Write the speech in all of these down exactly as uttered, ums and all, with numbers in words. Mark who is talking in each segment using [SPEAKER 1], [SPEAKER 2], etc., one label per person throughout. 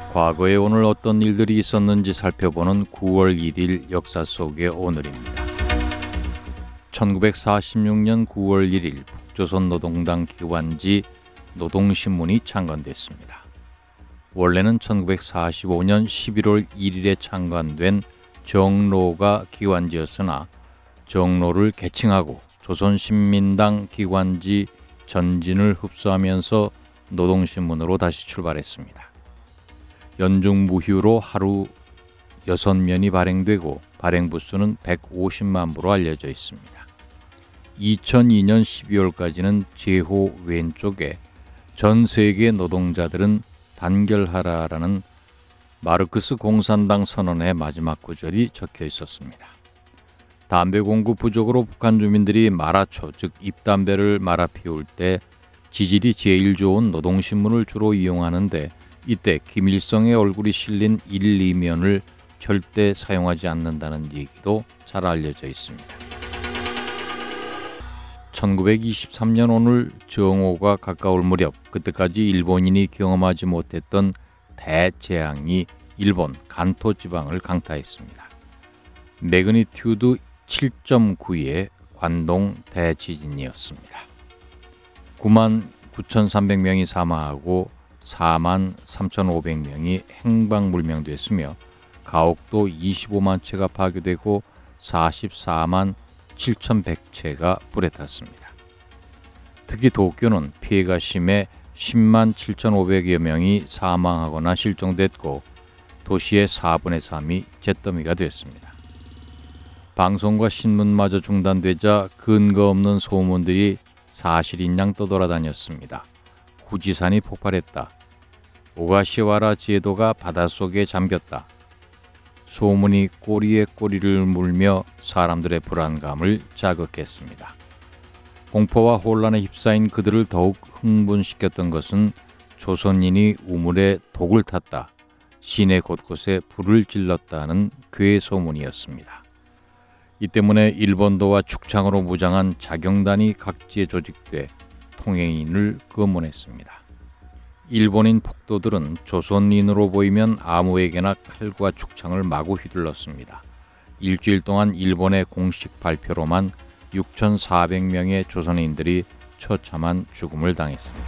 [SPEAKER 1] 과거에 오늘 어떤 일들이 있었는지 살펴보는 구월 일일 역사 속의 오늘입니다. 천구백사십육 년 구월 일일 북조선노동당 기관지 노동신문이 창간됐습니다. 원래는 천구백사십오 년 십일월 일일에 창간된 정로가 기관지였으나 정로를 개칭하고 조선신민당 기관지 전진을 흡수하면서 노동신문으로 다시 출발했습니다. 연중무휴로 하루 여섯 면이 발행되고 발행 부수는 백오십만 부로 알려져 있습니다. 이천이 년 십이월까지는 제호 왼쪽에 전 세계 노동자들은 단결하라라는 마르크스 공산당 선언의 마지막 구절이 적혀 있었습니다. 담배 공급 부족으로 북한 주민들이 마라초, 즉 잎담배를 말아 피울 때 지질이 제일 좋은 노동신문을 주로 이용하는데 이때 김일성의 얼굴이 실린 일, 이면을 절대 사용하지 않는다는 얘기도 잘 알려져 있습니다. 천구백이십삼 년 오늘 정오가 가까울 무렵 그때까지 일본인이 경험하지 못했던 대재앙이 일본 간토 지방을 강타했습니다. 매그니튜드 칠 점 구의 관동 대지진이었습니다. 구만 구천삼백 명이 사망하고 사만 삼천오백 명이 행방불명됐으며 가옥도 이십오만 채가 파괴되고 사십사만 칠천백 채가 불에 탔습니다. 특히 도쿄는 피해가 심해 십만 칠천오백여 명이 사망하거나 실종됐고 도시의 사분의 삼이 잿더미가 됐습니다. 방송과 신문마저 중단되자 근거 없는 소문들이 사실인 양 떠돌아다녔습니다. 후지산이 폭발했다. 오가시와라 제도가 바닷속에 잠겼다. 소문이 꼬리에 꼬리를 물며 사람들의 불안감을 자극했습니다. 공포와 혼란에 휩싸인 그들을 더욱 흥분시켰던 것은 조선인이 우물에 독을 탔다. 시내 곳곳에 불을 질렀다는 괴소문이었습니다. 이 때문에 일본도와 축창으로 무장한 자경단이 각지에 조직돼 통행인을 검문했습니다. 일본인 폭도들은 조선인으로 보이면 아무에게나 칼과 축창을 마구 휘둘렀습니다. 일주일 동안 일본의 공식 발표로만 육천사백 명의 조선인들이 처참한 죽음을 당했습니다.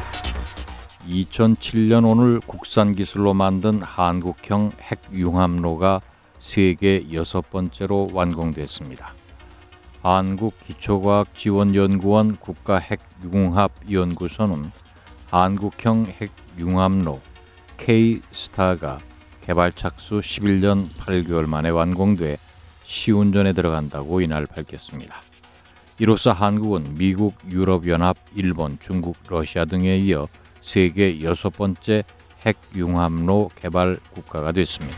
[SPEAKER 1] 이천칠 년 오늘 국산 기술로 만든 한국형 핵융합로가 세계 여섯 번째로 완공됐습니다. 한국기초과학지원연구원 국가핵융합연구소는 한국형 핵융합로 K-스타가 개발 착수 십일 년 팔 개월 만에 완공돼 시운전에 들어간다고 이날 밝혔습니다. 이로써 한국은 미국, 유럽연합, 일본, 중국, 러시아 등에 이어 세계 여섯 번째 핵융합로 개발 국가가 됐습니다.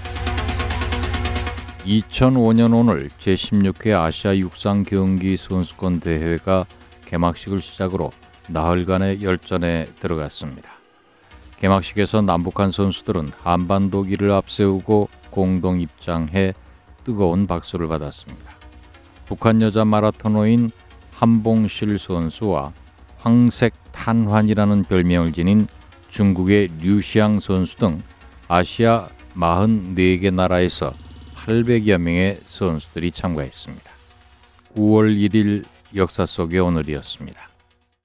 [SPEAKER 1] 이천오 년 오늘 제십육 회 아시아 육상 경기 선수권 대회가 개막식을 시작으로 나흘간의 열전에 들어갔습니다. 개막식에서 남북한 선수들은 한반도기를 앞세우고 공동 입장해 뜨거운 박수를 받았습니다. 북한 여자 마라토너인 한봉실 선수와 황색탄환이라는 별명을 지닌 중국의 류시앙 선수 등 아시아 사십사 개 나라에서 팔백여 명의 선수들이 참가했습니다. 구월 일일 역사 속의 오늘이었습니다.